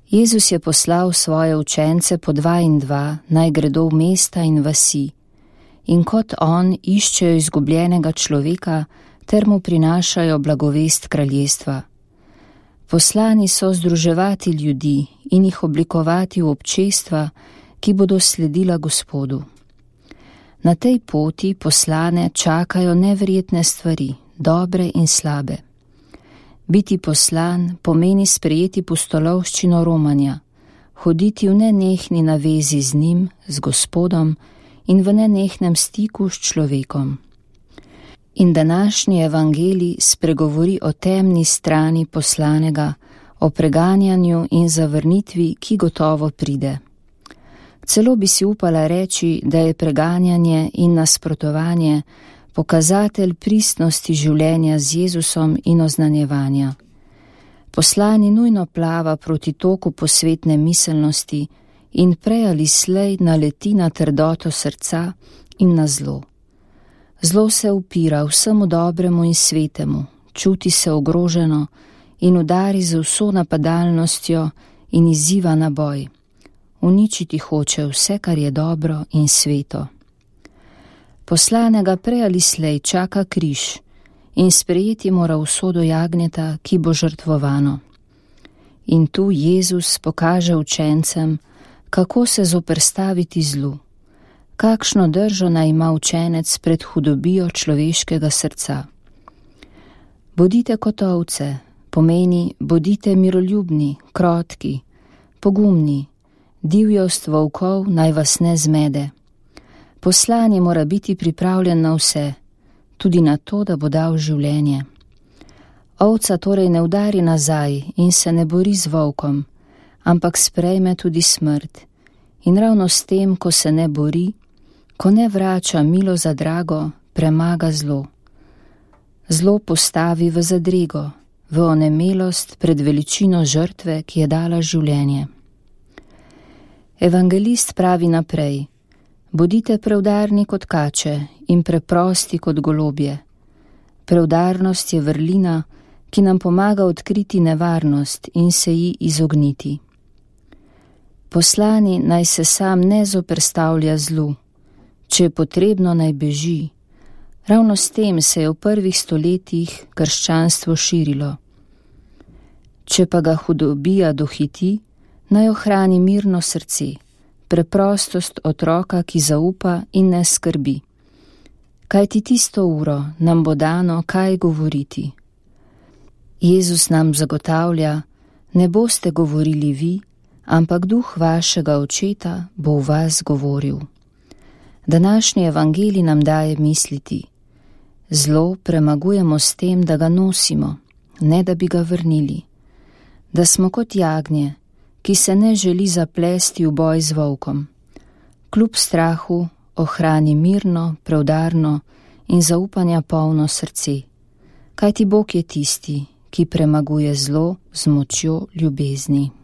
Jezus je poslal svoje učence po 2 in 2, naj gredo v mesta in vasi, in kot on iščejo izgubljenega človeka ter mu prinašajo blagovest kraljestva. Poslani so združevati ljudi in jih oblikovati v občestva, ki bodo sledila Gospodu. Na tej poti poslane čakajo neverjetne stvari, dobre in slabe. Biti poslan pomeni sprejeti pustolovščino romanja, hoditi v nenehni navezi z njim, z Gospodom in v nenehnem stiku s človekom. In današnji evangelij spregovori o temni strani poslanega, o preganjanju in zavrnitvi, ki gotovo pride. Celo bi si upala reči, da je preganjanje in nasprotovanje pokazatelj pristnosti življenja z Jezusom in oznanjevanja. Poslani nujno plava proti toku posvetne miselnosti in prej ali slej naleti na trdoto srca in na zlo. Zlo se upira vsemu dobremu in svetemu, čuti se ogroženo in udari z vso napadalnostjo in izziva na boj. Uničiti hoče vse, kar je dobro in sveto. Poslanega prej ali slej čaka križ in sprejeti mora usodo jagnjeta, ki bo žrtvovano. In tu Jezus pokaže učencem, kako se zoperstaviti zlu, kakšno držo naj ima učenec pred hudobijo človeškega srca. Bodite kot ovce, pomeni bodite miroljubni, krotki, pogumni, divjost volkov naj vas ne zmede. Poslani mora biti pripravljen na vse, tudi na to, da bo dal življenje. Ovca torej ne udari nazaj in se ne bori z volkom, ampak sprejme tudi smrt. In ravno s tem, ko se ne bori, ko ne vrača milo za drago, premaga zlo. Zlo postavi v zadrego, v onemelost pred veličino žrtve, ki je dala življenje. Evangelist pravi naprej: bodite preudarni kot kače in preprosti kot golobje. Preudarnost je vrlina, ki nam pomaga odkriti nevarnost in se ji izogniti. Poslani naj se sam ne zoperstavlja zlu, če je potrebno, naj beži. Ravno s tem se je v prvih stoletjih krščanstvo širilo. Če pa ga hudobija dohiti, naj ohrani mirno srce, preprostost otroka, ki zaupa in ne skrbi. Kajti tisto uro nam bo dano, kaj govoriti. Jezus nam zagotavlja, ne boste govorili vi, ampak duh vašega očeta bo v vas govoril. Današnji evangelij nam daje misliti. Zlo premagujemo s tem, da ga nosimo, ne da bi ga vrnili. Da smo kot jagnje, ki se ne želi zaplesti v boj z volkom. Kljub strahu ohrani mirno, preudarno in zaupanja polno srce. Kajti Bog je tisti, ki premaguje zlo z močjo ljubezni.